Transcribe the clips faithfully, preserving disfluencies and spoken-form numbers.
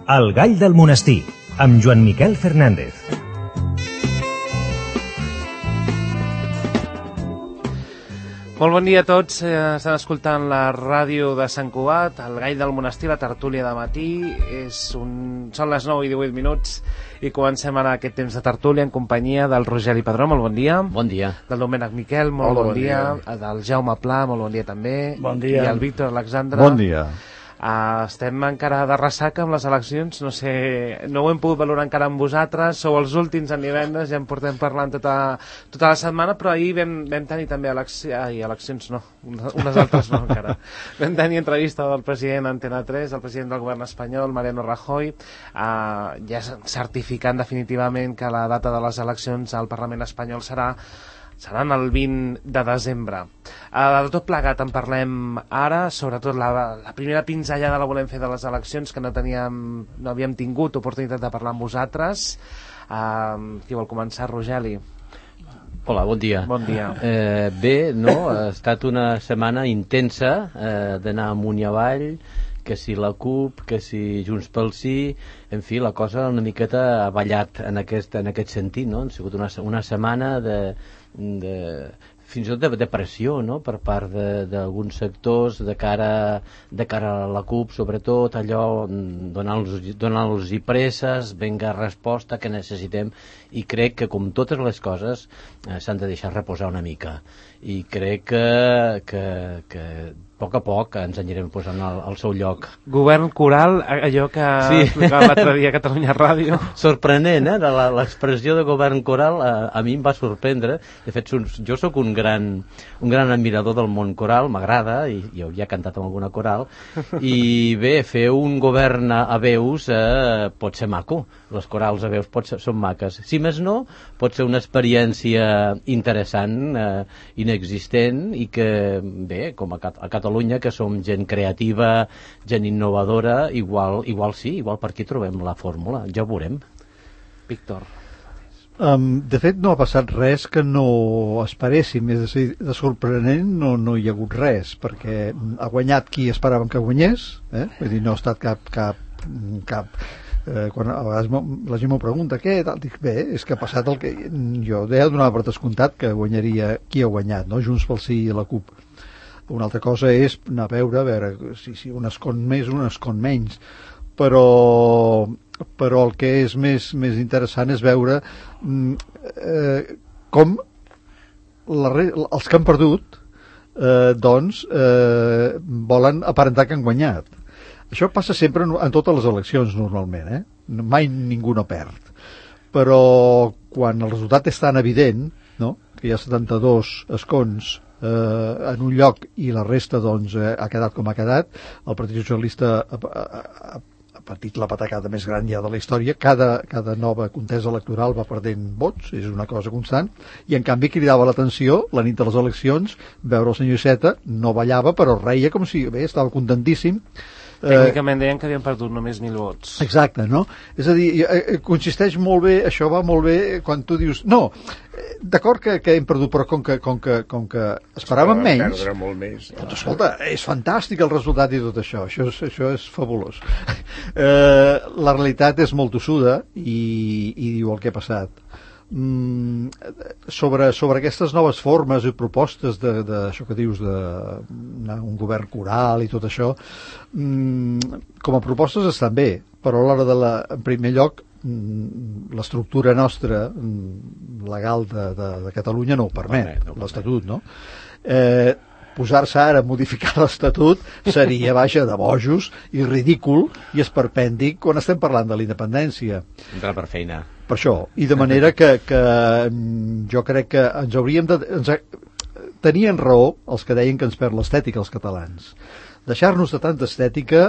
El gall del monestir, amb Joan Miquel Fernández. Molt bon dia a tots, eh, estan escoltant la ràdio de Sant Cugat, el gall del monestir, la tertúlia de matí. És un... Són les nou i divuit minuts i comencem ara aquest temps de tertúlia en companyia del Rogeli Padró, molt bon dia. Bon dia. Del Domènec Miquel, molt Hola, bon, bon dia. dia. Del Jaume Pla, molt bon dia també. Bon dia. I el Víctor Alexandre. Bon dia. Uh, estem encara de ressaca amb les eleccions, no sé, no ho hem pogut valorar encara amb vosaltres, sou els últims en divendres, ja en portem parlant tota, tota la setmana, però ahir vam, vam tenir també eleccions, ai, eleccions no, unes altres no encara, vam tenir entrevista del president Antena tres, el president del govern espanyol, Mariano Rajoy, uh, ja certificant definitivament que la data de les eleccions al Parlament espanyol serà seran el vint de desembre. Uh, de tot plegat en parlem ara, sobretot la, la primera pinzellada la volem fer de les eleccions, que no teníem, no havíem tingut oportunitat de parlar amb vosaltres. Uh, qui vol començar, Rogeli? Hola, bon dia. Bon dia. Eh, bé, no, ha estat una setmana intensa, eh, d'anar amunt i avall, que si la CUP, que si Junts pel Sí, en fi, la cosa una miqueta ha ballat en aquest, en aquest sentit, no? Ha sigut una, una setmana de, de fins i tot de, de pressió, no?, per part d'alguns sectors de cara, de cara a la CUP, sobretot allò, donant-los donant-los presses, venga resposta que necessitem, i crec que com totes les coses eh, s'han de deixar reposar una mica, i crec que, que, que a poc a poc ens anirem posant al, al seu lloc. Govern coral, allò que sí. explicava l'altre dia a Catalunya Ràdio. Sorprenent, eh? L'expressió de govern coral a, a mi em va sorprendre. De fet, jo sóc un gran, un gran admirador del món coral, m'agrada, i jo ja he cantat amb alguna coral, i bé, fer un govern a veus eh, pot ser maco. Les corals a veus pot ser, són maques. Si més no, pot ser una experiència interessant, eh, inexistent, i que, bé, com a, Cat a Catalunya, que som gent creativa, gent innovadora, igual, igual sí, igual per aquí trobem la fórmula, ja ho veurem. Víctor. Um, de fet, no ha passat res que no esperéssim, és a dir, de sorprenent no, no hi ha hagut res, perquè ha guanyat qui esperàvem que guanyés, eh? Vull dir, no ha estat cap... cap, cap eh, quan a vegades la gent m'ho pregunta, què? Tal, dic, bé, és que ha passat el que... Jo ja donava per descomptat que guanyaria qui ha guanyat, no? Junts pel Sí i la CUP. Una altra cosa és anar a veure, a veure si, si un escon més, un escon menys, però, però el que és més, més interessant és veure eh, com la, els que han perdut eh, doncs eh, volen aparentar que han guanyat. Això passa sempre en, en totes les eleccions normalment, eh? Mai ningú no perd, però quan el resultat és tan evident, no?, que hi ha setanta-dos escons Eh, en un lloc i la resta doncs eh, ha quedat com ha quedat, el Partit Socialista ha, ha, ha patit la patacada més gran ja de la història, cada, cada nova contesa electoral va perdent vots, és una cosa constant, i en canvi cridava l'atenció la nit de les eleccions veure el senyor Iceta, no ballava però reia com si, bé, estava contentíssim. Tècnicament deien que havien perdut només mil vots. Exacte, no? És a dir, consisteix molt bé, això va molt bé quan tu dius, no, d'acord que, que hem perdut, però com que, com que, com que esperàvem menys, perdre molt més. Doncs, escolta, és fantàstic el resultat i tot això, això és, això és fabulós. Eh, la realitat és molt tossuda i, i diu el que ha passat. Mm, sobre, sobre aquestes noves formes i propostes de, de això que dius de un govern coral i tot això, mm, com a propostes estan bé, però a l'hora de la, en primer lloc, mm, l'estructura nostra mm, legal de, de, de Catalunya no ho permet, no, no, l'Estatut, no? Eh, posar-se ara a modificar l'Estatut seria, vaja, de bojos i ridícul i esperpèndic quan estem parlant de la independència. Entrar per feina. Per això, i de manera que, que jo crec que ens hauríem de... Ens, tenien raó els que deien que ens perd l'estètica els catalans. Deixar-nos de tanta estètica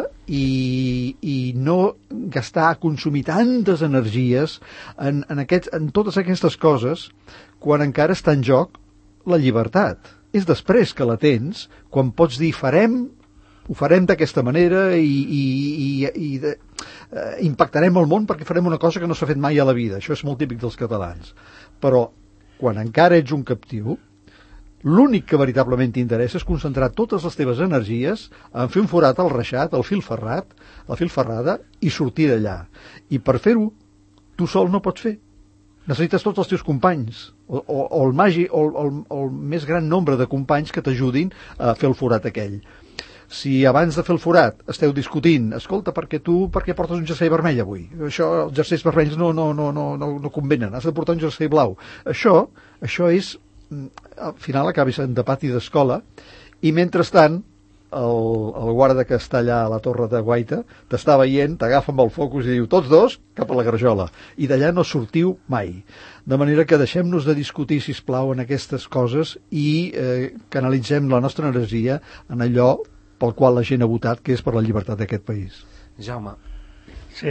i, i no gastar, consumir tantes energies en, en, aquests, en totes aquestes coses quan encara està en joc la llibertat. És després que la tens, quan pots dir farem, ho farem d'aquesta manera i, i, i, i de, eh, impactarem el món perquè farem una cosa que no s'ha fet mai a la vida. Això és molt típic dels catalans. Però quan encara ets un captiu, L'únic que veritablement t'interessa és concentrar totes les teves energies en fer un forat al reixat, al fil ferrat, la fil ferrada, i sortir d'allà. I per fer-ho, tu sol no pots fer. Necessites tots els teus companys, o, o, o, el, magi, o, o, o el més gran nombre de companys que t'ajudin a fer el forat aquell. Si abans de fer el forat esteu discutint, escolta, perquè tu perquè portes un jersei vermell avui? Això, els jerseis vermells no, no, no, no, no, no convenen, has de portar un jersei blau. Això, això és, al final acabis en de pati d'escola, i mentrestant el, el guarda que està allà a la torre de guaita t'està veient, t'agafa amb el focus i diu tots dos cap a la garjola, i d'allà no sortiu mai. De manera que deixem-nos de discutir, sisplau, en aquestes coses i eh, canalitzem la nostra energia en allò pel qual la gent ha votat, que és per la llibertat d'aquest país. Jaume. Sí.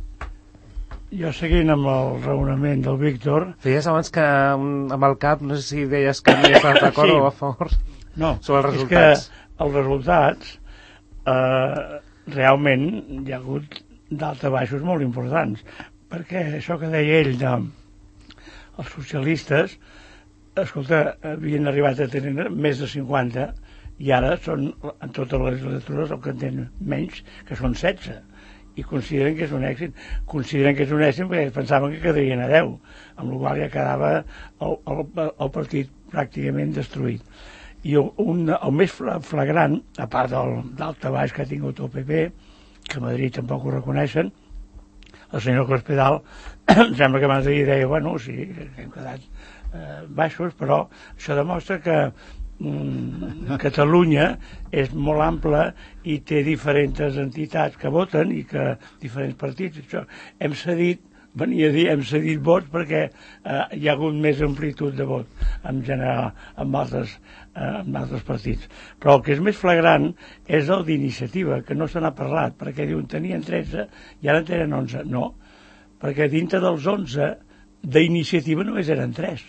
Jo seguint amb el raonament del Víctor... Feies abans que amb el cap, no sé si deies que no hi estàs d'acord sí. o a favor no, sobre els resultats. És que els resultats eh, realment hi ha hagut d'alta baixos molt importants, perquè això que deia ell de els socialistes, escolta, havien arribat a tenir més de cinquanta i ara són, en totes les legislatures, el que en tenen menys, que són setze, i consideren que és un èxit. Consideren que és un èxit perquè pensaven que quedarien a deu, amb la qual ja quedava el, el, el partit pràcticament destruït. I un, el més flagrant, a part del d'alta baix que ha tingut el P P, que a Madrid tampoc ho reconeixen, el senyor Cospedal, em sembla que abans d'ahir deia, bueno, sí, hem quedat eh, baixos, però això demostra que Catalunya és molt ampla i té diferents entitats que voten i que diferents partits. Això hem cedit, venia a dir, hem cedit vots perquè eh, hi ha hagut més amplitud de vot en general amb altres, eh, amb altres partits. Però el que és més flagrant és el d'Iniciativa, que no se n'ha parlat, perquè diuen tenien tretze i ara en tenen onze. No, perquè dintre dels onze d'Iniciativa només eren tres.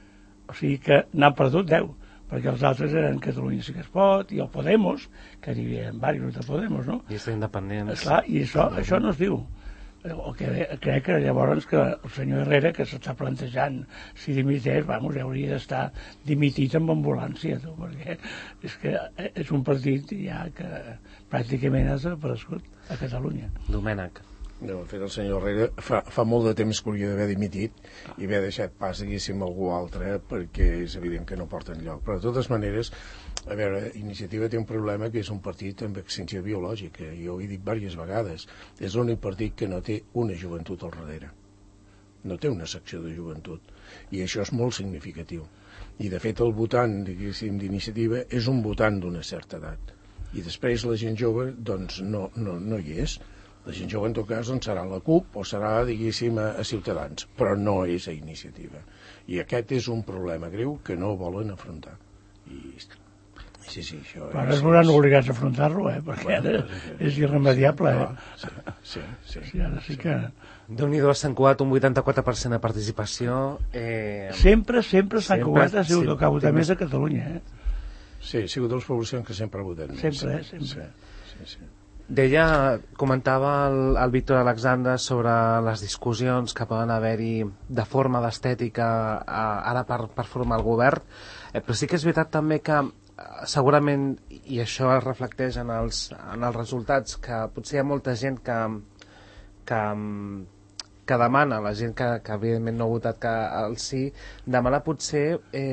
O sigui que n'han perdut deu, perquè els altres eren Catalunya Sí que es pot i el Podemos, que n'hi havia diversos de Podemos, no? I està independents. Esclar, i això, això no es diu. El que crec que llavors que el senyor Herrera, que s'està plantejant si dimiteix, vamos, hauria d'estar dimitit amb ambulància, tu, perquè és que és un partit ja que pràcticament ha desaparegut a Catalunya. Domènec. No, de fet, el senyor Herrera fa, fa molt de temps que hauria d'haver dimitit i haver deixat pas, diguéssim, algú altre, perquè és evident que no porta enlloc. Però, de totes maneres, a veure, Iniciativa té un problema que és un partit amb extinció biològica. Jo ho he dit diverses vegades. És l'únic partit que no té una joventut al darrere. No té una secció de joventut. I això és molt significatiu. I, de fet, el votant, diguéssim, d'Iniciativa és un votant d'una certa edat. I després la gent jove, doncs, no, no, no hi és. La gent jove, en tot cas, doncs serà la CUP o serà, diguéssim, a, a Ciutadans, però no és a Iniciativa. I aquest és un problema greu que no volen afrontar. I sí, sí, això però es veuran obligats a afrontar-lo, eh? Perquè bueno, ara és irremediable, eh? Sí, sí, sí. sí ara sí que... Déu-n'hi-do, s'han cuat un vuitanta-quatre per cent de participació. Eh... Sempre, sempre s'han cuat, ha sigut sí, el que ha votat més a Catalunya, eh? Sí, ha sigut de les poblacions que sempre ha votat més. Sempre, eh? Sempre. Sí, sí, sí. Deia, comentava el, el Víctor Alexandre sobre les discussions que poden haver-hi de forma d'estètica ara per, per formar el govern, eh, però sí que és veritat també que segurament, i això es reflecteix en els, en els resultats, que potser hi ha molta gent que, que, que demana, la gent que, que evidentment no ha votat que el sí, demana potser eh,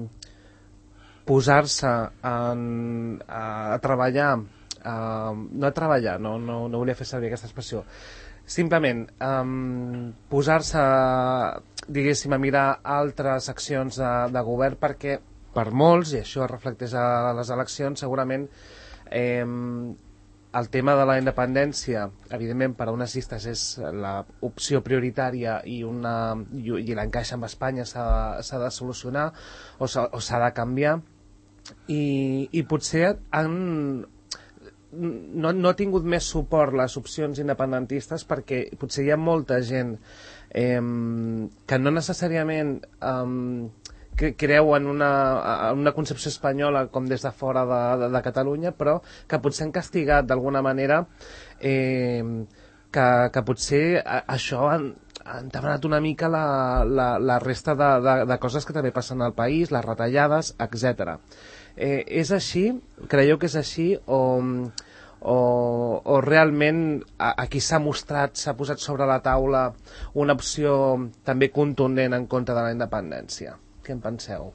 posar-se en, a, a treballar Uh, no a treballar, no, no, no volia fer servir aquesta expressió, simplement um, posar-se, diguéssim, a mirar altres accions de, de govern, perquè per molts, i això es reflecteix a les eleccions, segurament eh, el tema de la independència, evidentment per a unes llistes és l'opció prioritària i, una, i, i l'encaix amb Espanya s'ha de solucionar o s'ha de canviar, i, i potser han No, no ha tingut més suport les opcions independentistes perquè potser hi ha molta gent eh, que no necessàriament eh, que creu en una, en una concepció espanyola com des de fora de, de, de Catalunya, però que potser han castigat d'alguna manera, eh, que, que potser això han, han demanat una mica la, la, la resta de, de, de coses que també passen al país, les retallades, etcètera. Eh, és així? Creieu que és així? O, o, o realment aquí s'ha mostrat, s'ha posat sobre la taula una opció també contundent en contra de la independència? Què en penseu?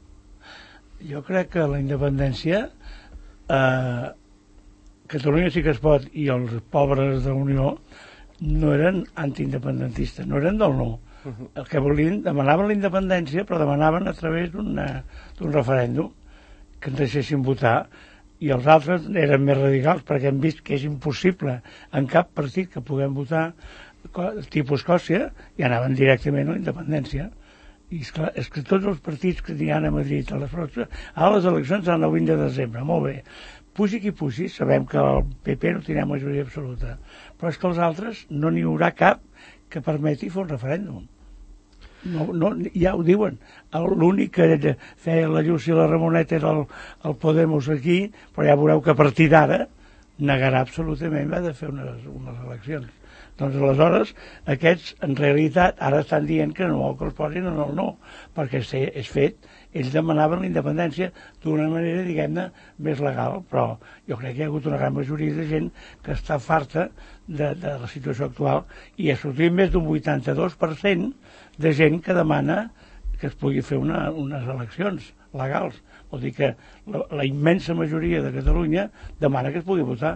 Jo crec que la independència, eh, Catalunya sí que es pot, i els pobres de Unió no eren antiindependentistes, no eren del no. Uh-huh. El que volien, demanaven la independència, però demanaven a través d'un referèndum que ens deixessin votar, i els altres eren més radicals perquè han vist que és impossible en cap partit que puguem votar tipus Escòcia, i anaven directament a la independència. I és, clar, és que tots els partits que n'hi ha a Madrid a les, a les eleccions seran el vint de desembre, molt bé. Pugi qui pugi, sabem que el P P no tindrà majoria absoluta, però és que els altres no n'hi haurà cap que permeti fer un referèndum. No, no, ja ho diuen. L'únic que feia la Lluís i la Ramoneta era el, el Podemos aquí, però ja veureu que a partir d'ara negarà absolutament va de fer unes, unes eleccions. Doncs aleshores aquests en realitat ara estan dient que no vol que els posin en el no, perquè és fet. Ells demanaven la independència d'una manera, diguem-ne, més legal, però jo crec que hi ha hagut una gran majoria de gent que està farta de, de la situació actual, i ha sortit més d'un vuitanta-dos per cent de gent que demana que es pugui fer una, unes eleccions legals. Vol dir que la, la immensa majoria de Catalunya demana que es pugui votar.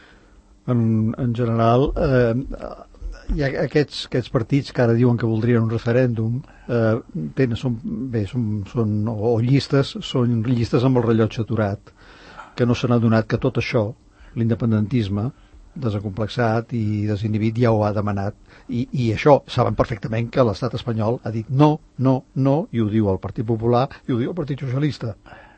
En, en general, eh, hi ha aquests, aquests partits que ara diuen que voldrien un referèndum, eh, tenen, són, bé, són, són, o llistes, són llistes amb el rellotge aturat, que no s'han adonat que tot això, l'independentisme, desacomplexat i desinhibit, ja ho ha demanat, i, i això saben perfectament que l'estat espanyol ha dit no, no, no, i ho diu el Partit Popular i ho diu el Partit Socialista.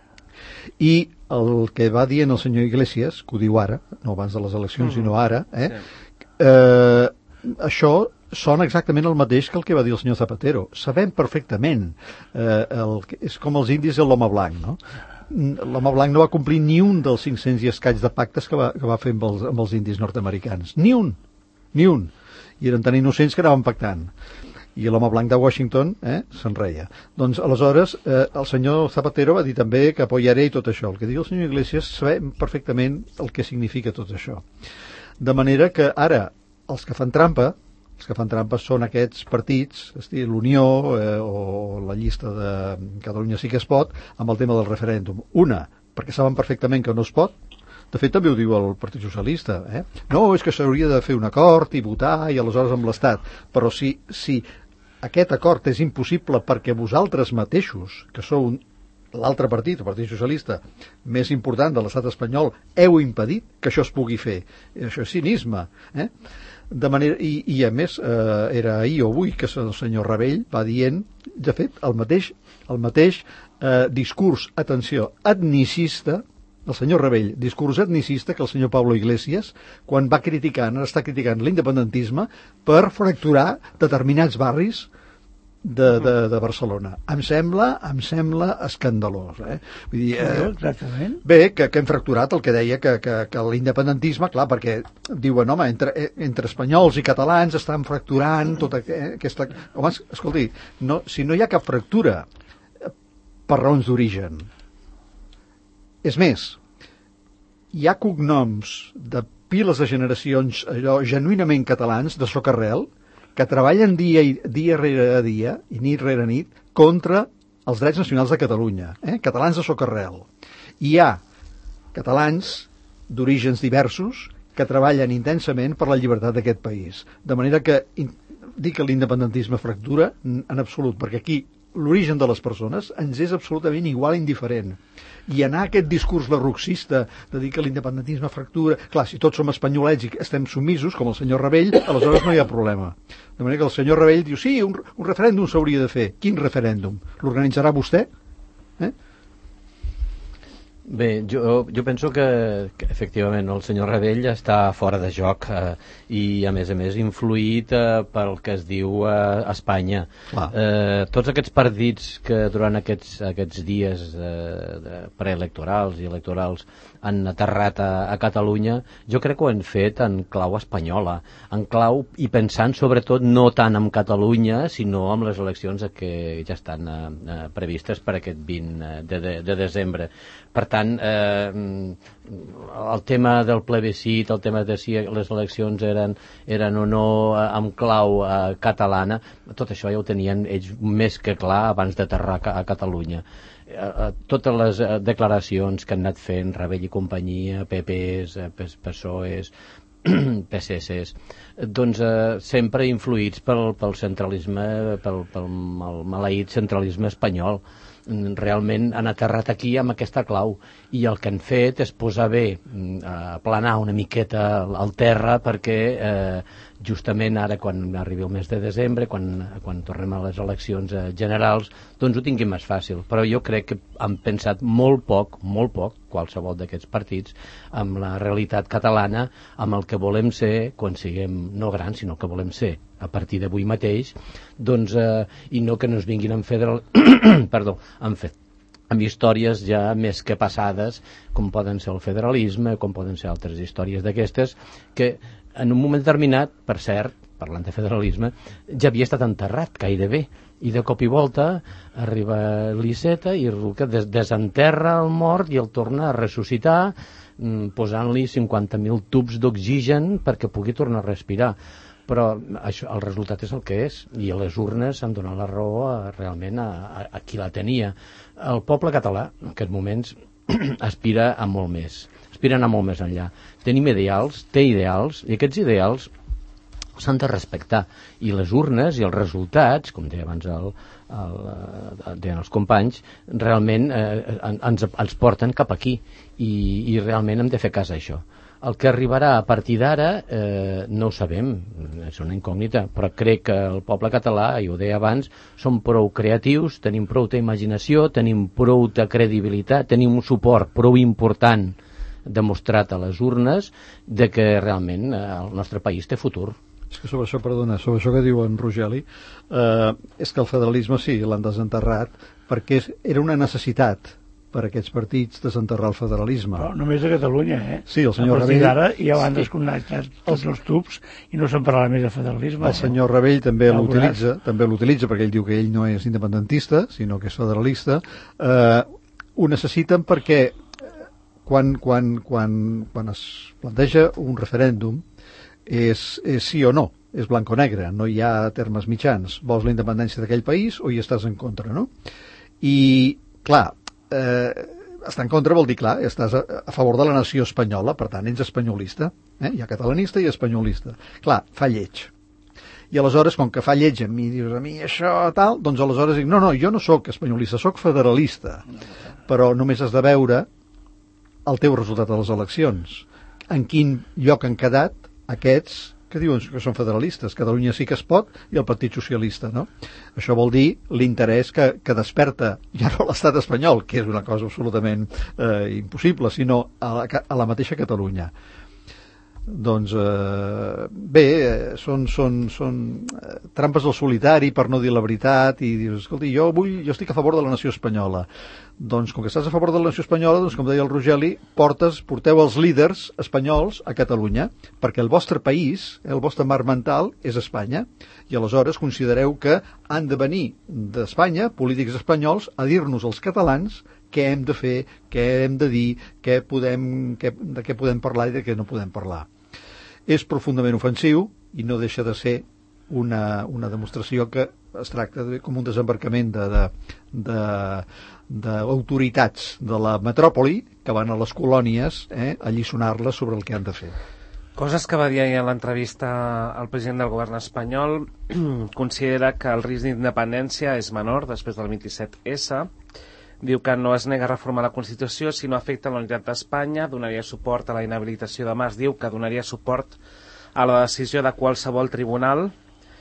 I el que va dient el senyor Iglesias, que ho diu ara, no abans de les eleccions, mm. sinó ara, eh, sí. eh, això sona exactament el mateix que el que va dir el senyor Zapatero. Sabem perfectament, eh, el, és com els indis i l'home blanc, no? L'home blanc no va complir ni un dels cinc-cents i escaig de pactes que va, que va fer amb els, amb els indis nord-americans. Ni un, ni un. I eren tan innocents que anaven pactant. I l'home blanc de Washington eh, se'n reia. Doncs aleshores eh, el senyor Zapatero va dir també que apoyaré i tot això. El que diu el senyor Iglesias sabem perfectament el que significa tot això. De manera que ara els que fan trampa, els que fan trampa són aquests partits, l'Unió eh, o la llista de Catalunya sí que es pot, amb el tema del referèndum. Una, perquè saben perfectament que no es pot. De fet, també ho diu el Partit Socialista. Eh? No, és que s'hauria de fer un acord i votar i aleshores amb l'Estat. Però si, si aquest acord és impossible perquè vosaltres mateixos, que sou l'altre partit, el Partit Socialista, més important de l'estat espanyol, heu impedit que això es pugui fer. Això és cinisme. Eh? De manera, i, i a més, eh, era ahir o avui que el senyor Rabell va dient, de fet, el mateix, el mateix eh, discurs, atenció, etnicista, el senyor Rabell, discurs etnicista que el senyor Pablo Iglesias, quan va criticant, ara està criticant l'independentisme per fracturar determinats barris de, de, de Barcelona. Em sembla, em sembla escandalós. Eh? Vull dir, eh, exactament. Bé, que, que hem fracturat el que deia que, que, que l'independentisme, clar, perquè diuen, home, entre, entre espanyols i catalans estan fracturant tota aquesta... Home, escolti, no, si no hi ha cap fractura per raons d'origen. És més, hi ha cognoms de piles de generacions allò genuïnament catalans, de socarrel, que treballen dia, i, dia rere dia i nit rere nit contra els drets nacionals de Catalunya, eh? Catalans de socarrel. I hi ha catalans d'orígens diversos que treballen intensament per la llibertat d'aquest país. De manera que dir que l'independentisme fractura en absolut, perquè aquí l'origen de les persones ens és absolutament igual indiferent. I anar a aquest discurs larruxista de dir que l'independentisme fractura... Clar, si tots som espanyolets i estem submisos, com el senyor Rabell, aleshores no hi ha problema. De manera que el senyor Rabell diu, sí, un, un referèndum s'hauria de fer. Quin referèndum? L'organitzarà vostè? Eh? Bé, jo, jo penso que, que efectivament el senyor Rabell està fora de joc eh, i a més a més influït eh, pel que es diu a eh, Espanya. Eh, tots aquests partits que durant aquests, aquests dies eh, preelectorals i electorals han aterrat a, a Catalunya, jo crec que ho han fet en clau espanyola, en clau i pensant sobretot no tant en Catalunya, sinó en les eleccions que ja estan eh, eh, previstes per aquest vint de, de, de desembre. Per tant, eh, el tema del plebiscit, el tema de si les eleccions eren, eren o no eh, amb clau eh, catalana, tot això ja ho tenien ells més que clar abans d'aterrar a Catalunya. Eh, totes les eh, declaracions que han anat fent Rebell i companyia, P Ps, eh, P S O Es, P S Es, doncs eh, sempre influïts pel, pel centralisme, pel, pel mal, maleït centralisme espanyol. Realment han aterrat aquí amb aquesta clau i el que han fet és posar bé, aplanar una miqueta al terra perquè eh, justament ara quan arribi el mes de desembre, quan, quan tornem a les eleccions eh, generals, doncs ho tinguin més fàcil. Però jo crec que han pensat molt poc, molt poc, qualsevol d'aquests partits, amb la realitat catalana, amb el que volem ser quan siguem no grans, sinó que volem ser a partir d'avui mateix, doncs, eh, i no que no es vinguin amb federal... perdó, amb, fe... amb històries ja més que passades, com poden ser el federalisme, com poden ser altres històries d'aquestes, que en un moment determinat, per cert, parlant de federalisme, ja havia estat enterrat gairebé, i de cop i volta arriba l'Iceta i que des desenterra el mort i el torna a ressuscitar, posant-li cinquanta mil tubs d'oxigen perquè pugui tornar a respirar. Però això, el resultat és el que és, i a les urnes han donat la raó a, realment a, a, a qui la tenia. El poble català, en aquests moments, aspira a molt més, aspira a anar molt més enllà. Tenim ideals, té ideals, i aquests ideals s'han de respectar. I les urnes i els resultats, com deia abans el, el, deien els companys, realment eh, ens, ens porten cap aquí, i, i realment hem de fer cas a això. El que arribarà a partir d'ara eh, no ho sabem, és una incògnita, però crec que el poble català, i ho deia abans, som prou creatius, tenim prou d'imaginació, tenim prou de credibilitat, tenim un suport prou important demostrat a les urnes de que realment eh, el nostre país té futur. És que sobre això, perdona, sobre això que diu en Rogeli, eh, és que el federalisme sí, l'han desenterrat perquè era una necessitat per aquests partits desenterrar el federalisme. Però només a Catalunya, eh? Sí, el senyor a partir Rebell... d'ara ja van desconnectar tots els tubs i no se'n parlarà més de federalisme. El senyor Rebell també l'utilitza, també l'utilitza perquè ell diu que ell no és independentista, sinó que és federalista. Eh, ho necessiten perquè quan, quan, quan, quan es planteja un referèndum és, és sí o no, és blanc o negre, no hi ha termes mitjans. Vols la independència d'aquell país o hi estàs en contra, no? I, clar, Eh, estar en contra vol dir, clar, estàs a, a favor de la nació espanyola, per tant, ets espanyolista, eh? Hi ha catalanista i espanyolista. Clar, fa lleig. I aleshores, com que fa lleig a mi, dius, a mi això, tal, doncs aleshores dic, no, no, jo no sóc espanyolista, sóc federalista, però només has de veure el teu resultat de les eleccions. En quin lloc han quedat aquests que diuen que són federalistes, Catalunya sí que es pot i el Partit Socialista, no? Això vol dir l'interès que, que desperta ja no l'estat espanyol, que és una cosa absolutament eh, impossible, sinó a la, a la mateixa Catalunya. Doncs eh, bé, eh, són, són, són eh, trampes al solitari per no dir la veritat i dius, escolti, jo vull, jo estic a favor de la nació espanyola. Doncs com que estàs a favor de la nació espanyola, doncs com deia el Rogeli, portes, porteu els líders espanyols a Catalunya, perquè el vostre país, el vostre mar mental és Espanya, i aleshores considereu que han de venir d'Espanya polítics espanyols a dir-nos als catalans què hem de fer, què hem de dir, què podem, què, de què podem parlar i de què no podem parlar. És profundament ofensiu i no deixa de ser una, una demostració que es tracta de, com un desembarcament de, de, de, d'autoritats de la metròpoli que van a les colònies eh, a lliçonar-les sobre el que han de fer. Coses que va dir ahir a l'entrevista al president del govern espanyol. Considera que el risc d'independència és menor després del vint-i-set essa. Diu que no es nega a reformar la Constitució si no afecta la unitat d'Espanya, donaria suport a la inhabilitació de Mas, diu que donaria suport a la decisió de qualsevol tribunal.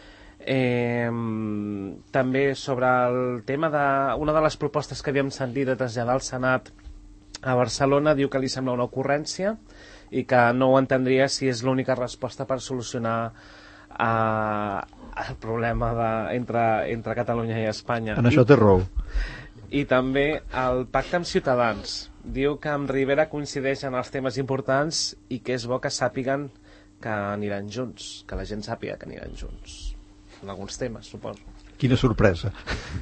Eh, també sobre el tema de una de les propostes que havíem sentit de traslladar al Senat a Barcelona, diu que li sembla una ocurrència i que no ho entendria si és l'única resposta per solucionar eh, el problema de, entre, entre Catalunya i Espanya. En això té raó. I també el pacte amb Ciutadans. Diu que amb Rivera coincideixen els temes importants i que és bo que sàpiguen que aniran junts, que la gent sàpiga que aniran junts. En alguns temes, suposo. Quina sorpresa.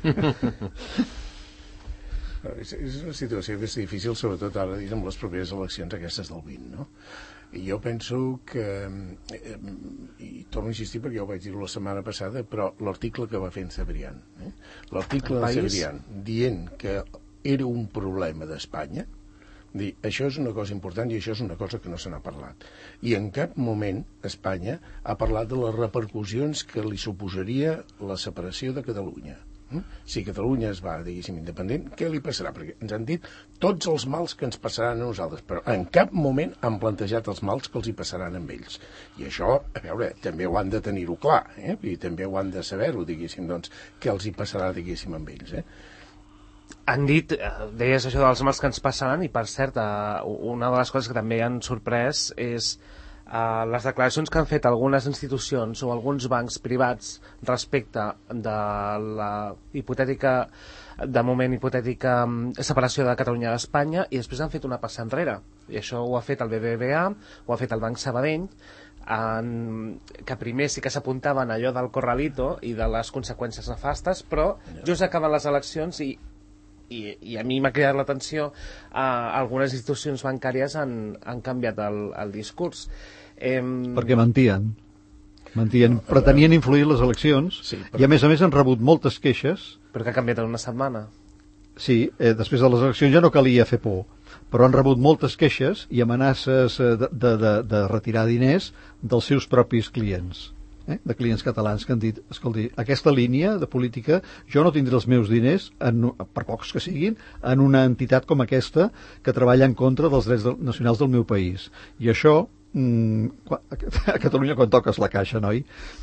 És, és una situació que és difícil, sobretot ara amb les properes eleccions aquestes del vint, no? I jo penso que, eh, i torno a insistir perquè ja ho vaig dir la setmana passada, però l'article que va fer en Cebrián, eh? l'article de Cebrián, dient que era un problema d'Espanya, dir, això és una cosa important i això és una cosa que no se n'ha parlat. I en cap moment Espanya ha parlat de les repercussions que li suposaria la separació de Catalunya. Si Catalunya es va, diguéssim, independent, què li passarà? Perquè ens han dit tots els mals que ens passaran a nosaltres, però en cap moment han plantejat els mals que els hi passaran amb ells. I això, a veure, també ho han de tenir-ho clar, eh? I també ho han de saber-ho, diguéssim, doncs, què els hi passarà, diguéssim, amb ells, eh? Han dit, deies això dels mals que ens passaran, i per cert, una de les coses que també han sorprès és Uh, les declaracions que han fet algunes institucions o alguns bancs privats respecte de la hipotètica, de moment hipotètica separació de Catalunya d'Espanya, i després han fet una passa enrere, i això ho ha fet el B B V A, ho ha fet el Banc Sabadell, en, que primer sí que s'apuntaven allò del corralito i de les conseqüències nefastes, però just acaben les eleccions i I, i a mi m'ha cridat l'atenció, eh, algunes institucions bancàries han, han canviat el, el discurs. Eh, Perquè mentien. Mentien, pretenien influir les eleccions, sí, però... i a més a més han rebut moltes queixes. Però que ha canviat en una setmana. Sí, eh, després de les eleccions ja no calia fer por, però han rebut moltes queixes i amenaces de, de, de, de retirar diners dels seus propis clients. Eh, de clients catalans que han dit, escolti, aquesta línia de política, jo no tindré els meus diners, en, per pocs que siguin, en una entitat com aquesta que treballa en contra dels drets de, nacionals del meu país. I això, mm, a Catalunya quan toques la caixa, noi?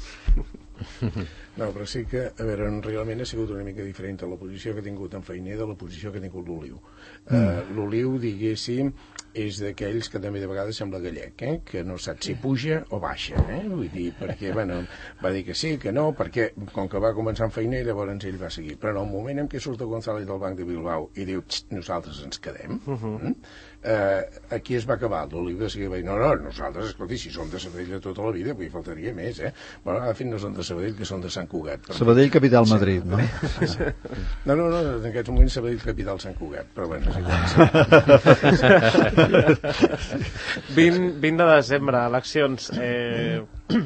No, però sí que, a veure, realment ha sigut una mica diferent la posició que ha tingut en Fainé de la posició que ha tingut l'Oliu. Mm. Uh, L'Oliu, diguéssim, és d'aquells que també de vegades sembla gallec, eh? Que no sap si puja o baixa, eh? Vull dir, perquè, bueno, va dir que sí, que no, perquè com que va començar en Fainé, llavors ell va seguir. Però en el moment en què surt el González del Banc de Bilbao i diu, nosaltres ens quedem, uh -huh. mm? uh, aquí es va acabar. L'Oliu de seguir va dir, no, no, nosaltres, escolti, si som de Sabadell de tota la vida, avui faltaria més, eh? Bueno, de fet no són de Sabadell, que són de Sant Cugat. Sabadell, capital Madrid, sí. No? No, no, no, en aquests moments Sabadell, capital Sant Cugat, però bueno, és igual. vint, vint de desembre, eleccions. Eh,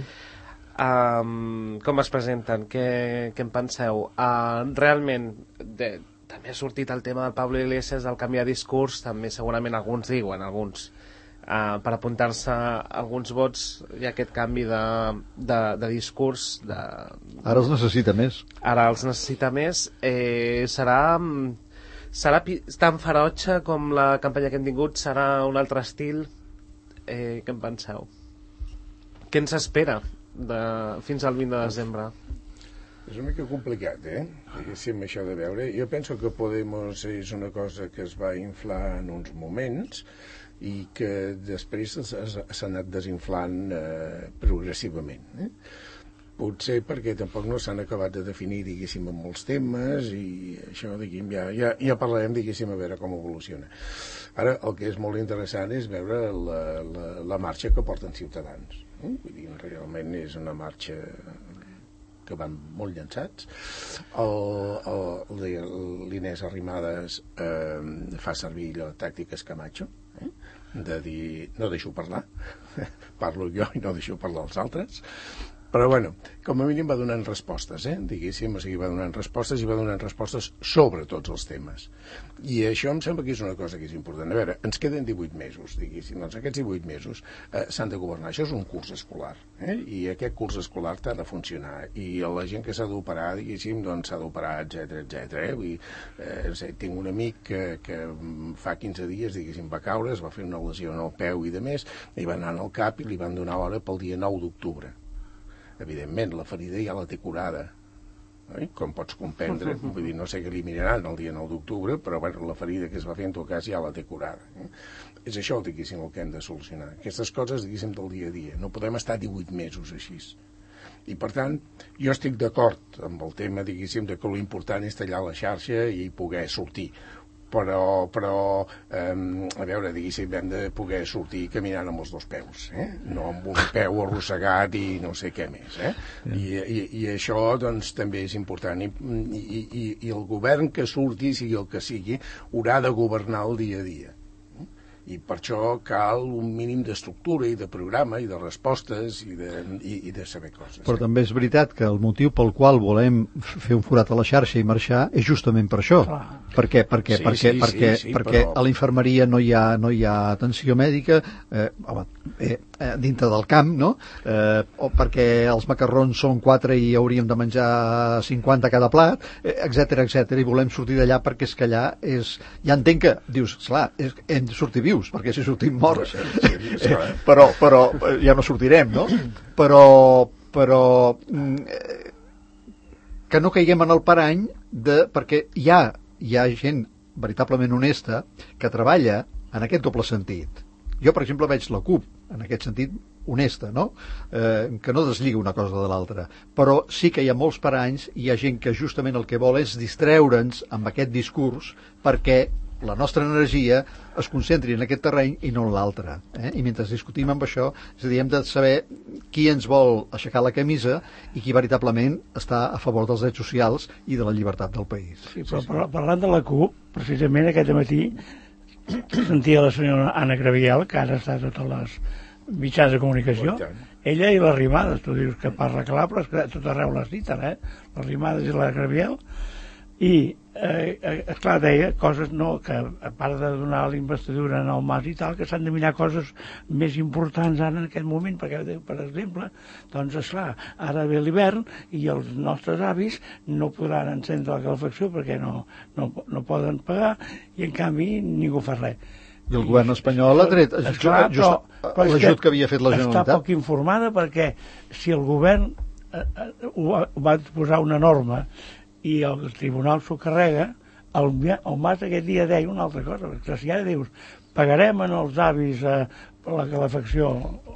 um, com es presenten? Què, què en penseu? Uh, realment, de, també ha sortit el tema del Pablo Iglesias, del canvi de discurs, també segurament alguns diuen, alguns, uh, per apuntar-se alguns vots, hi ha aquest canvi de, de, de discurs. De, ara els necessita més. Ara els necessita més. Eh, serà... Serà tan ferotge com la campanya que hem tingut? Serà un altre estil? Eh, què en penseu? Què ens espera de, fins al vint de desembre? És una mica complicat, eh? Diguéssim, això de veure. Jo penso que Podemos és una cosa que es va inflar en uns moments i que després s'ha anat desinflant eh, progressivament, eh? Potser perquè tampoc no s'han acabat de definir, diguéssim, en molts temes, i això, diguéssim, ja, ja, ja parlarem, diguéssim, a veure com evoluciona. Ara, el que és molt interessant és veure la, la, la marxa que porten Ciutadans. Eh? Vull dir, realment és una marxa que van molt llançats. L'Inés Arrimadas eh, fa servir la tàctica Escamacho, eh? De dir, no deixo parlar, parlo jo i no deixo parlar els altres. Però, bueno, com a mínim va donant respostes, eh? Diguéssim, o sigui, va donant respostes i va donant respostes sobre tots els temes. I això em sembla que és una cosa que és important. A veure, ens queden divuit mesos, diguéssim. Doncs aquests divuit mesos eh, s'han de governar. Això és un curs escolar, eh? I aquest curs escolar t'ha de funcionar. I la gent que s'ha d'operar, diguéssim, doncs s'ha d'operar, etcètera, etcètera. Eh? Vull dir, eh, sé, tinc un amic que, que fa quinze dies, diguéssim, va caure, es va fer una lesió en el peu i de més, i va anar al cap i li van donar hora pel dia nou d'octubre. Evidentment, la ferida ja la té curada, eh? Com pots comprendre. Vull dir, no sé què li miraran el dia nou d'octubre, però bueno, la ferida que es va fer en tot cas ja la té curada. Eh? És això, diguéssim, el que hem de solucionar. Aquestes coses, diguéssim, del dia a dia. No podem estar divuit mesos així. I, per tant, jo estic d'acord amb el tema, diguéssim, de que l'important és tallar la xarxa i poder sortir. Però, però eh, a veure, diguéssim, hem de poder sortir caminant amb els dos peus, eh? No amb un peu arrossegat i no sé què més, eh? I, i, i això, doncs, també és important. I, i, i, i el govern que surti, sigui el que sigui, haurà de governar el dia a dia. I per això cal un mínim d'estructura i de programa i de respostes i de, i, i de saber coses. Però eh? també és veritat que el motiu pel qual volem fer un forat a la xarxa i marxar és justament per això. Ah. Per què? Perquè, sí, perquè, sí, perquè, sí, sí, perquè però... a la infermeria no hi ha, no hi ha atenció mèdica, eh, home, eh, eh, dintre del camp, no? Eh, o perquè els macarrons són quatre i hauríem de menjar cinquanta cada plat, eh, etcètera, etcètera, i volem sortir d'allà perquè és que allà és... Ja entenc que, dius, clar, és, hem de sortir vius, perquè si sortim morts eh, però, però ja no sortirem, no? Però, però eh, que no caiguem en el parany de, perquè hi ha, hi ha gent veritablement honesta que treballa en aquest doble sentit. Jo, per exemple, veig la CUP en aquest sentit honesta, no? Eh, que no deslliga una cosa de l'altra, però sí que hi ha molts paranys i hi ha gent que justament el que vol és distreure'ns amb aquest discurs perquè la nostra energia es concentri en aquest terreny i no en l'altre. Eh? I mentre discutim amb això, és a dir, hem de saber qui ens vol aixecar la camisa i qui veritablement està a favor dels drets socials i de la llibertat del país. Sí, però sí, sí. Parlant de la CUP, precisament aquest matí sentia la senyora Anna Gabriel, que ara està a totes les mitjans de comunicació, ella i les Rimades, tu dius que parla clar, però és que tot arreu les diten, eh? Les Rimades i la Gabriel, i eh, eh, clar, deia coses no, que a part de donar la investidura en el Mas i tal, que s'han de mirar coses més importants ara en aquest moment, perquè per exemple, doncs esclar, ara ve l'hivern i els nostres avis no podran encendre la calefacció perquè no, no, no poden pagar i en canvi ningú fa res. I el govern espanyol ha tret l'ajut que havia fet la Generalitat. Està poc informada perquè si el govern eh, eh, ho va posar una norma i el tribunal s'ho carrega, el, el Mas aquest dia deia una altra cosa, perquè si ara dius pagarem en els avis eh, la calefacció,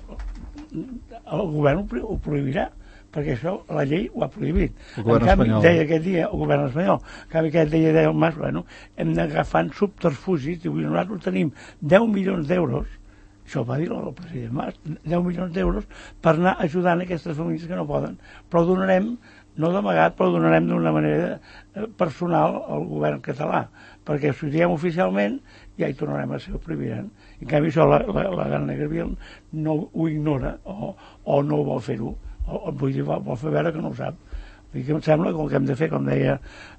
el govern ho, ho prohibirà, perquè això la llei ho ha prohibit. El govern en canvi, espanyol. Deia aquest dia el govern espanyol, en canvi aquest dia deia el Mas, bueno, hem d'agafar subterfugis, diu, nosaltres tenim deu milions d'euros, això ho va dir el president Mas, deu milions d'euros per anar ajudant aquestes famílies que no poden, però donarem no d'amagat, però donarem d'una manera personal al govern català, perquè si ho diem oficialment ja hi tornarem a ser el prohibirant. En canvi això la, la, la Anna Gabriel no ho ignora o, o no ho vol fer-ho, o, o vull dir, vol, vol fer veure que no ho sap. Vull dir que em sembla que el que hem de fer, com deia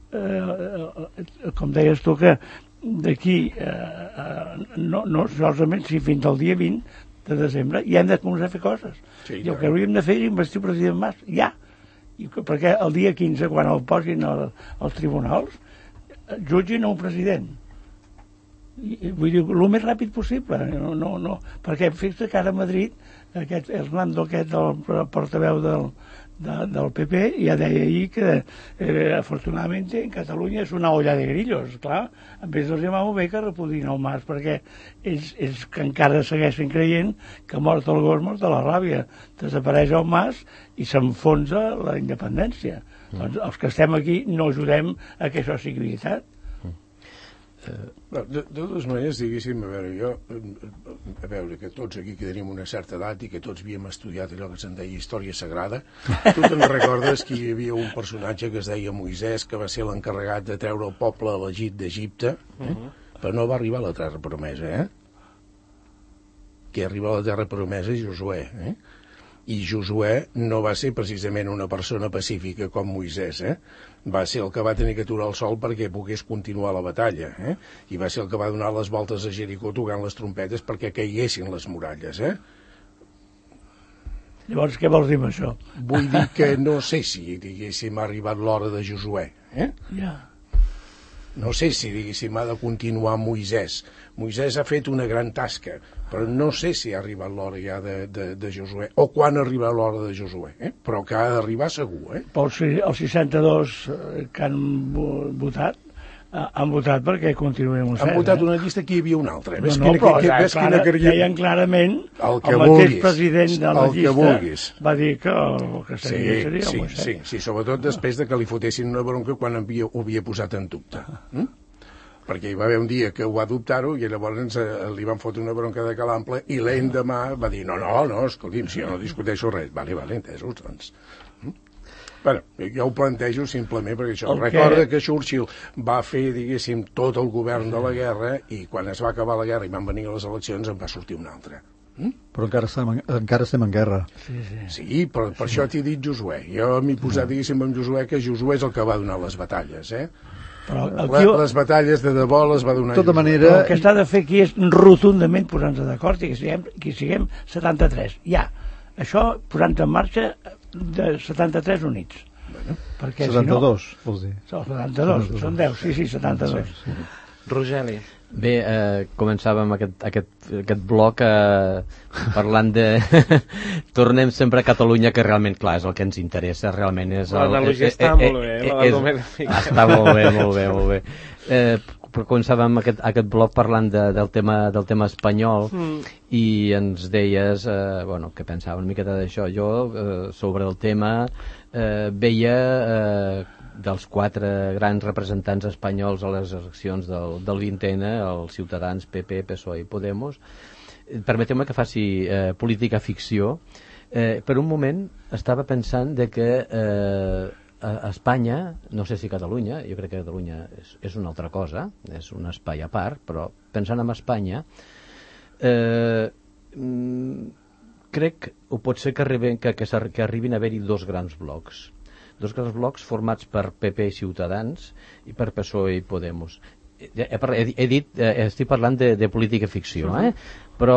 eh, com deies tu, que d'aquí eh, no, no solament si fins al dia vint de desembre ja hem de començar a fer coses. Sí, i el que hauríem de fer és investir el president Mas, ja. I perquè el dia quinze, quan el posin al, als tribunals, jutgin un president. I, vull dir, el més ràpid possible. No, no, no. Perquè fixa't que ara a Madrid, aquest Hernando, aquest del portaveu del, de, del P P, ja deia ahir que eh, afortunadament en Catalunya és una olla de grillos, clar. En vez dels va molt bé que repudin el Mas, perquè ells, ells que encara segueixen creient que mort el gos, mort la ràbia. Desapareix el Mas i s'enfonsa la independència. Mm. Doncs els que estem aquí no ajudem a que això sigui veritat. De, de totes maneres, diguéssim, a veure, jo, a veure, que tots aquí que tenim una certa edat i que tots havíem estudiat allò que se'n deia història sagrada, tu te'n recordes que hi havia un personatge que es deia Moisès, que va ser l'encarregat de treure el poble elegit d'Egipte, eh? Uh-huh. Però no va arribar a la terra promesa, eh? Que arriba a la terra promesa Josuè, eh? I Josuè no va ser precisament una persona pacífica com Moisès, eh? Va ser el que va tenir que aturar el sol perquè pogués continuar la batalla, eh? I va ser el que va donar les voltes a Jericó tocant les trompetes perquè caiguessin les muralles, eh? Llavors, què vols dir amb això? Vull dir que no sé si, diguéssim, ha arribat l'hora de Josuè, eh? Ja. No sé si, diguéssim, ha de continuar Moisès. Moisès ha fet una gran tasca, però no sé si ha arribat l'hora ja de, de, de Josuè, o quan arribarà l'hora de Josuè, eh? Però que ha d'arribar segur, eh? Però els seixanta-dos que han votat han votat perquè continuem un Han votat una llista que hi havia una altra. No, Ves no, quina, però que, ja, ves clara, quina carilla... deien clarament el, que el mateix vulguis, president de la el que llista vulguis. va dir que el que Sí, seria seria sí, un sí, sí, sobretot després de que li fotessin una bronca quan havia, ho havia posat en dubte. Mm? Perquè hi va haver un dia que ho va dubtar-ho i llavors eh, li van fotre una bronca de calample i l'endemà va dir no, no, no, escolti'm, si jo no discuteixo res. Vale, vale, entesos, doncs. Mm? Bueno, jo ho plantejo simplement perquè això. El Recorda que... que Churchill va fer, diguéssim, tot el govern de la guerra i quan es va acabar la guerra i van venir les eleccions en va sortir una altra. Mm? Però encara estem, en, encara estem en guerra. Sí, sí. Sí, però per sí. això t'he dit Josué. Jo m'he posat, diguéssim, amb Josué, que Josué és el que va donar les batalles, eh? Però La, aquí... les batalles de debò les va donar De tota Josué. manera... Però el que està de fer aquí és rotundament posar-nos d'acord i que siguem, que siguem setanta-tres. Ja, això posant en marxa de setanta-tres units. Bueno, perquè setanta-dos, si no, vols dir? Són setanta-dos, són deu, sí, sí, setanta-dos. Sí. Rogeli. Bé, eh, començàvem aquest, aquest, aquest bloc eh, parlant de... Tornem sempre a Catalunya, que realment, clar, és el que ens interessa, realment és... El, L'analogia eh, està eh, molt bé, eh, la de és, Domènech. Està molt bé, molt bé, molt bé. Eh, però començàvem aquest, aquest bloc parlant de, del, tema, del tema espanyol mm. i ens deies, eh, bueno, què pensava una miqueta d'això. Jo, eh, sobre el tema, eh, veia... Eh, dels quatre grans representants espanyols a les eleccions del, del vint ene, els Ciutadans, P P, P S O E i Podemos. Permeteu-me que faci eh, política ficció. Eh, per un moment estava pensant de que eh, a Espanya, no sé si Catalunya, jo crec que Catalunya és, és una altra cosa, és un espai a part, però pensant en Espanya, eh, crec, o pot ser que, arriben, que, que, que arribin a haver-hi dos grans blocs. Dos grans blocs formats per P P i Ciutadans i per P S O E i Podemos. He, he, he dit, eh, estic parlant de, de política ficció, eh? Però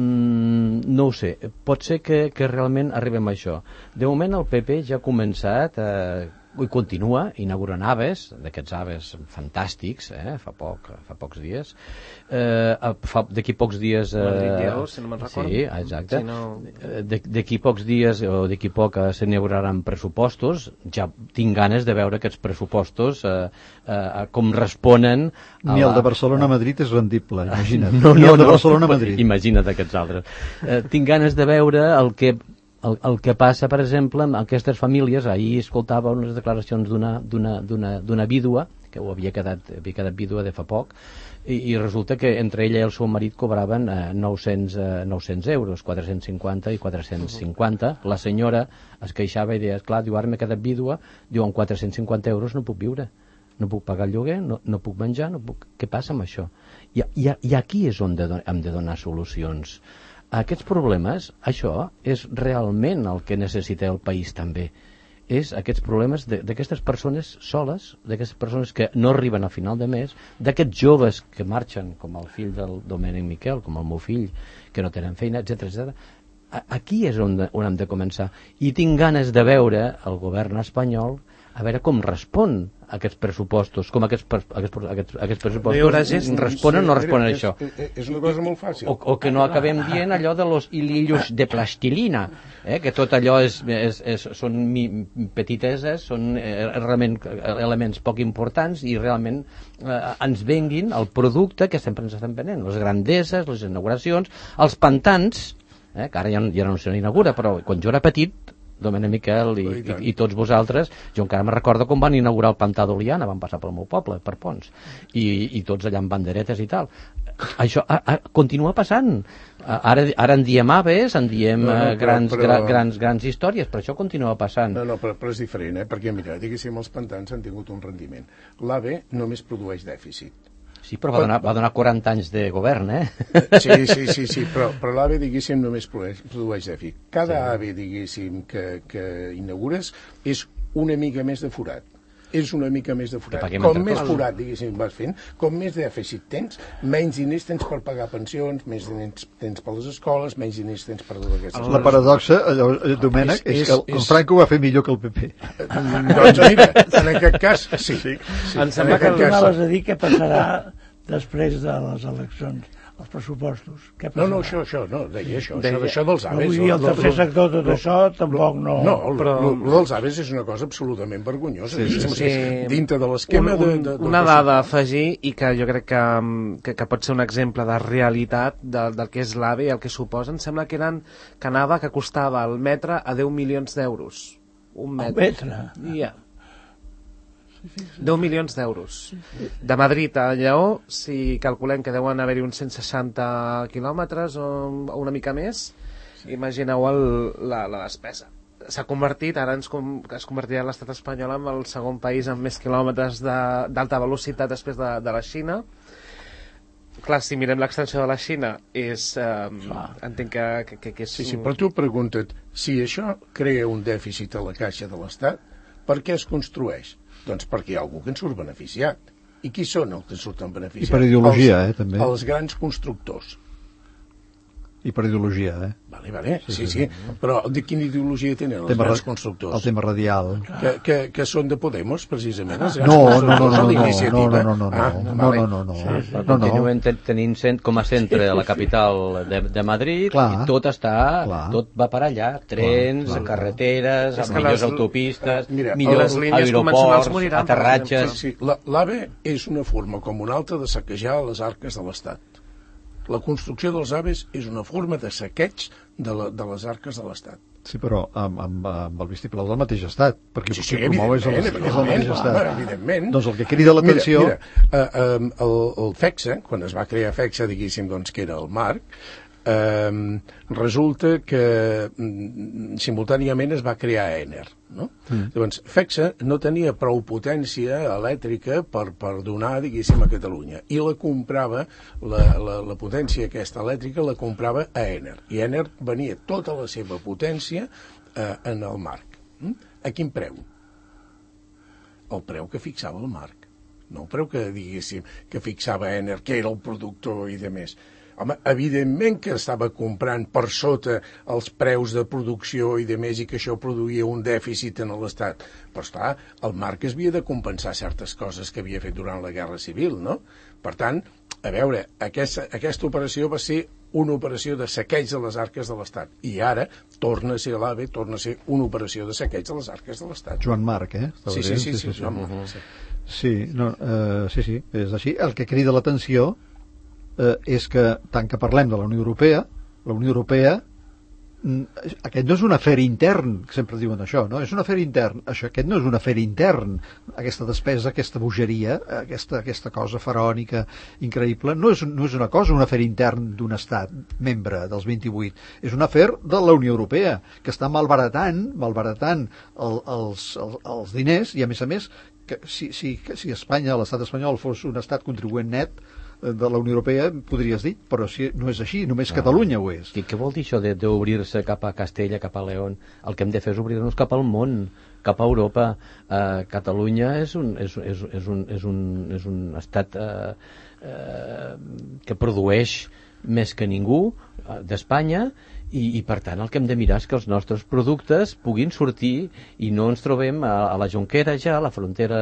mm, no ho sé, pot ser que, que realment arribem a això. De moment el P P ja ha començat eh, i continua inaugurant aves, d'aquests aves fantàstics, eh, fa poc, fa pocs dies. Eh, fa, d'aquí pocs dies... Eh, Madrid, si no me'n recordo. Sí, exacte. Si no... D'aquí pocs dies, o d'aquí poc, eh, s'inauguraran pressupostos. Ja tinc ganes de veure aquests pressupostos eh, eh, com responen... Ni el de Barcelona a Madrid és rendible, imagina't. No, no, Ni el de no, Barcelona a Madrid. Imagina't aquests altres. Eh, tinc ganes de veure el que... El, el que passa, per exemple, amb aquestes famílies. Ahir escoltava unes declaracions d'una vídua, que ho havia quedat, havia quedat vídua de fa poc, i, i resulta que entre ella i el seu marit cobraven eh, nou-cents, eh, nou-cents euros, quatre-cents cinquanta i quatre-cents cinquanta. La senyora es queixava i deia, clar, diu, ara m'he quedat vídua, diu, amb quatre-cents cinquanta euros no puc viure, no puc pagar el lloguer, no, no puc menjar, no puc... Què passa amb això? I, i, i aquí és on de, hem de donar solucions. Aquests problemes, això és realment el que necessita el país també. És aquests problemes d'aquestes persones soles, d'aquestes persones que no arriben a final de mes, d'aquests joves que marxen, com el fill del Domènec Miquel, com el meu fill, que no tenen feina, etcètera etcètera. Aquí és on, de, on hem de començar. I tinc ganes de veure el govern espanyol a veure com respon a aquests pressupostos, com aquests, aquests, aquests, aquests pressupostos no responen o no responen a això. És, és una cosa molt fàcil. O, o que no acabem dient allò de los hilillos de plastilina, eh? Que tot allò és, és, és, són mi, petiteses, són eh, realment elements poc importants i realment eh, ens venguin el producte que sempre ens estan venent, les grandeses, les inauguracions, els pantans, eh? Que ara ja, ja no se n'inaugura, però quan jo era petit, Domènec Miquel i, i, i tots vosaltres, jo encara me recordo com van inaugurar el pantà d'Oliana, van passar pel meu poble, per Pons, i, i tots allà amb banderetes i tal. Això a, a, continua passant. Ara, ara en diem aves, en diem no, no, però, grans, però... Gra, grans, grans històries, però això continua passant. No, no, però, però és diferent, eh? Perquè mira, diguéssim, els pantans han tingut un rendiment. L'AVE només produeix dèficit. Sí, però va donar, va donar quaranta anys de govern, eh? Sí, sí, sí, sí, però, però l'AVE, diguéssim, només produeix, produeix dèficit. Cada sí. AVE, diguéssim, que, que inaugures és una mica més de forat. És una mica més de forat. Com més forat, diguéssim, vas fent, com més dèficit tens, menys diners tens per pagar pensions, més diners tens per les escoles, menys diners tens per totes aquestes coses. La paradoxa, allò, Domènec, és, és, és que el, el Franco va fer millor que el P P. Doncs mira, en aquest cas, sí. sí. Em sembla que anaves a dir què passarà després de les eleccions els pressupostos. Què No, no, passarà? això, això, no, deia això, Deia- això, això dels No aves. vull dir, el lo- lo- tercer sector, tot lo- això, tampoc no... No, Però- però... lo, lo dels aves és una cosa absolutament vergonyosa. Sí, sí, diguéssim, sí. que és dintre de l'esquema un, un, de, de... una del dada a pressupost. afegir i que jo crec que, que, que pot ser un exemple de realitat de, del que és l'AVE i el que suposa. Em sembla que eren que anava, que costava el metre a deu milions d'euros. Un El metre. metre. Ja. deu milions d'euros. De Madrid a Lleó, si calculem que deuen haver-hi uns cent seixanta quilòmetres o, o una mica més, imagineu el, la, la despesa. S'ha convertit, ara ens, com, es convertirà l'estat espanyol en el segon país amb més quilòmetres de- d'alta velocitat després de, de la Xina. Clar, si mirem l'extensió de la Xina, és, eh, entenc que, que, que és... Sí, sí, però tu pregunta't, si això crea un dèficit a la caixa de l'Estat, per què es construeix? Doncs perquè hi ha algú que en surt beneficiat. I qui són els que en surten beneficiats? I per ideologia, els, eh, també. Els grans constructors. I per ideologia, eh? Vale, vale, sí, sí. Però de quina ideologia tenen els Tema grans ra- constructors? El tema radial. Que, que, que són de Podemos, precisament. Els grans No, no, no, constructors no, de no, l'iniciativa. no, no, no, Ah, no, no, vale. no, no, no, Però no, no. continuen ten tenint cent, com a centre a la capital de, de Madrid, Clar. i tot està, Clar. tot va per allà, trens, Clar, clar. carreteres, És amb que millors les- autopistes, Mira, millors les línies convencionals aeroports, moriran, per aterratges... Sí, la- l'AVE és una forma com una altra de saquejar les arques de l'Estat. La construcció dels aves és una forma de saqueig de, la, de les arques de l'Estat. Sí, però amb, amb, amb el vistiplau del mateix estat, perquè Sí, qui sí, promou és el, evidentment, és el mateix evidentment, estat. home, evidentment. Doncs el que crida l'atenció... Mira, mira uh, um, el, el FEXA, quan es va crear FEXA, diguéssim, doncs, que era el marc, um, resulta que um, simultàniament es va crear ENER, no? Mm. Llavors, FEXA no tenia prou potència elèctrica per, per donar, diguéssim, a Catalunya, i la comprava, la, la, la potència aquesta elèctrica la comprava a ENER, i ENER venia tota la seva potència eh, en el marc. Mm? A quin preu? El preu que fixava el marc, no el preu que, diguéssim, que fixava ENER, que era el productor i de més. Home, evidentment que estava comprant per sota els preus de producció i de més i que això produïa un dèficit en l'Estat. Però està, el marc es havia de compensar certes coses que havia fet durant la Guerra Civil, no? Per tant, a veure, aquesta, aquesta operació va ser una operació de saqueig de les arques de l'Estat. I ara torna a ser l'AVE, torna a ser una operació de saqueig de les arques de l'Estat. Joan Marc, eh? Estava Sí, sí, dient, sí, sí, sí, home, sí. Sí, no, eh, sí, sí, és així. El que crida l'atenció eh, és que, tant que parlem de la Unió Europea, la Unió Europea, mm, aquest no és un afer intern, que sempre diuen això, no? És un afer intern. Això, aquest no és un afer intern. Aquesta despesa, aquesta bogeria, aquesta, aquesta cosa faraònica increïble, no és, no és una cosa, un afer intern d'un estat membre dels vint-i-vuit. És un afer de la Unió Europea, que està malbaratant, malbaratant el, els, els, els diners, i a més a més, que si, si, que si Espanya, l'estat espanyol, fos un estat contribuent net de la Unió Europea, podries dir, però si no és així, només Ah. Catalunya ho és. Què, què vol dir això de- d'obrir-se cap a Castella, cap a León? El que hem de fer és obrir-nos cap al món, cap a Europa. Eh, Catalunya és un, és, és, és, un, és, un, és un estat eh, eh, que produeix més que ningú eh, d'Espanya, i, i per tant el que hem de mirar és que els nostres productes puguin sortir i no ens trobem a, a la Jonquera ja, a la frontera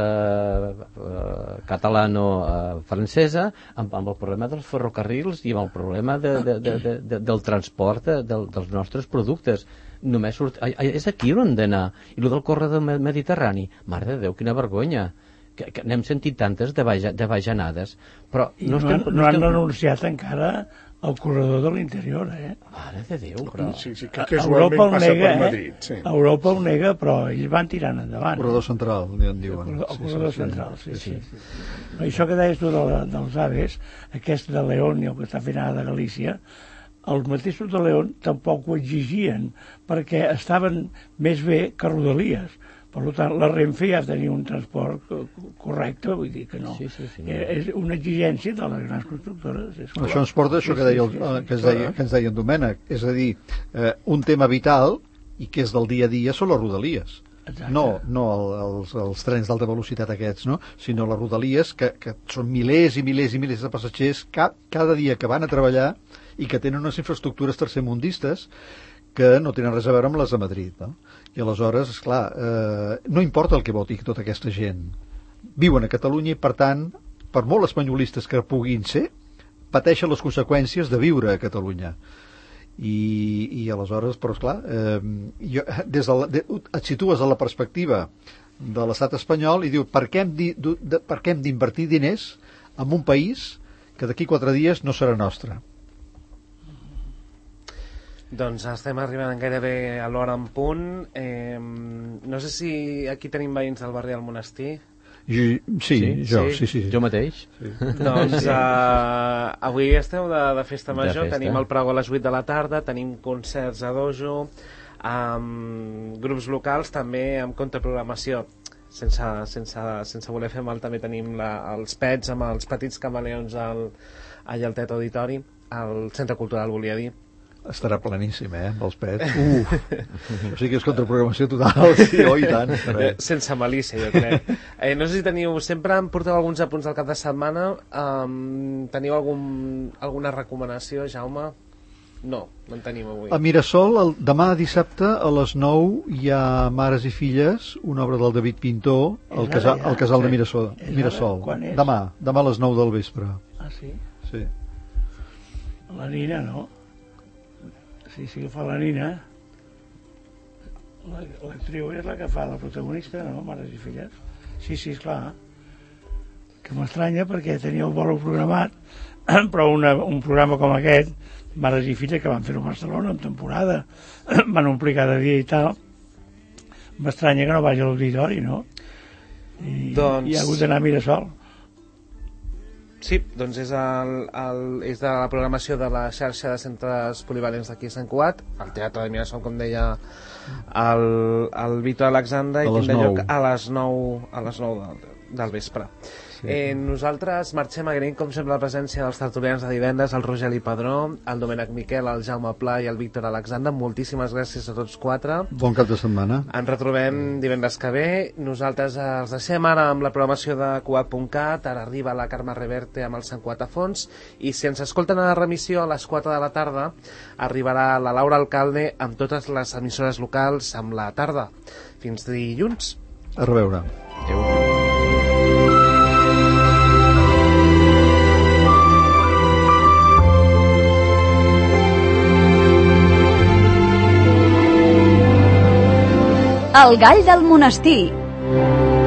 eh, catalano-francesa, amb, amb el problema dels ferrocarrils i amb el problema de, de, de, de, de, del transport de, de, dels nostres productes. Només surt... Ai, ai, és aquí on hem d'anar. I el del corredor mediterrani, mare de Déu, quina vergonya, que, que n'hem sentit tantes de, baja, de bajanades, però I no, no, estem, han, no han estem... anunciat encara el corredor de l'interior, eh? Mare de Déu, però... Sí, sí, que A- casualment Europa el passa nega, per Madrid. eh? Sí. Europa el nega, però ells van tirant endavant. Corredor central, li en diuen. El corredor central, sí, sí. sí. No, i això que deies tu de, dels aves, aquest de León i el que està fent ara de Galícia, els mateixos de León tampoc ho exigien, perquè estaven més bé que Rodalies. Per tant, la Renfe ja tenia un transport co- correcte, vull dir que no. Sí, sí, sí, no. Eh, És una exigència de les grans constructores. És clar. Això ens porta a això que, deia el, eh, que, ens deia, que ens deia en Domènec, és a dir, eh, un tema vital i que és del dia a dia són les rodalies. Exacte. No, no el, els, els trens d'alta velocitat aquests, no? Sinó les rodalies, que, que són milers i milers i milers de passatgers cap, cada dia que van a treballar i que tenen unes infraestructures tercermundistes que no tenen res a veure amb les de Madrid, no? I aleshores, esclar, eh, no importa el que voti tota aquesta gent. Viuen a Catalunya i, per tant, per molt espanyolistes que puguin ser, pateixen les conseqüències de viure a Catalunya. I, i aleshores, però esclar, eh, jo, des de la, de, et situes a la perspectiva de l'estat espanyol i diu per què hem di, de, per què hem d'invertir diners en un país que d'aquí quatre dies no serà nostre. Doncs estem arribant gairebé a l'hora en punt. Eh, no sé si aquí tenim veïns del barri del Monestir. Jo, sí, sí, jo, sí, sí, sí. Jo mateix. Sí. Doncs uh, avui esteu de, de festa major, de festa. Tenim el pregó a les vuit de la tarda, tenim concerts a dojo, amb grups locals, també amb contraprogramació. Sense, sense, sense voler fer mal, també tenim la, els pets amb els petits camaleons al, allà al Tet Auditori, al Centre Cultural, volia dir. Estarà planíssim, eh, amb els pets. Uf, o sigui que és contraprogramació total, sí, oh, i tant. Eh, sense malícia, jo crec. Eh, no sé si teniu, sempre em porteu alguns apunts al cap de setmana, um, teniu algun, alguna recomanació, Jaume? No, no en tenim avui. A Mirasol, el, demà dissabte a les nou hi ha Mares i Filles, una obra del David Pintor, al casal, al casal de Mirasol. Mirasol. Demà, demà a les nou del vespre. Ah, sí? Sí. La Nina, no? Sí, sí que fa la Nina. L'actriu és la que fa la protagonista, no? Mares i Filles. Sí, sí, esclar. Que m'estranya perquè tenia un bolo programat, però una, un programa com aquest, Mares i Filles, que van fer-ho a Barcelona en temporada, van omplir cada dia i tal, m'estranya que no vagi a l'auditori, no? I, doncs... i ha hagut d'anar a Mirasol. Sí, doncs és, el, el, és de la programació de la xarxa de centres polivalents d'aquí a Sant Cugat, al Teatre de Mirasol, com deia el, el Víctor Alexandre, i tindrà lloc a les nou, a les nou del, del vespre. Sí. Eh, nosaltres marxem agraint com sempre la presència dels tertulians de divendres, el Rogeli Padró, el Domènec Miquel, el Jaume Pla i el Víctor Alexandre. Moltíssimes gràcies a tots quatre. Bon cap de setmana. Ens retrobem divendres que ve. Nosaltres els deixem ara amb la programació de Cugat punt cat. Ara arriba la Carme Reverte amb el Sant Cugat a fons, i si ens escolten a la remissió a les quatre de la tarda arribarà la Laura Alcalde amb totes les emissores locals amb la tarda. Fins dilluns. A reveure. Adéu. El gall del monestir.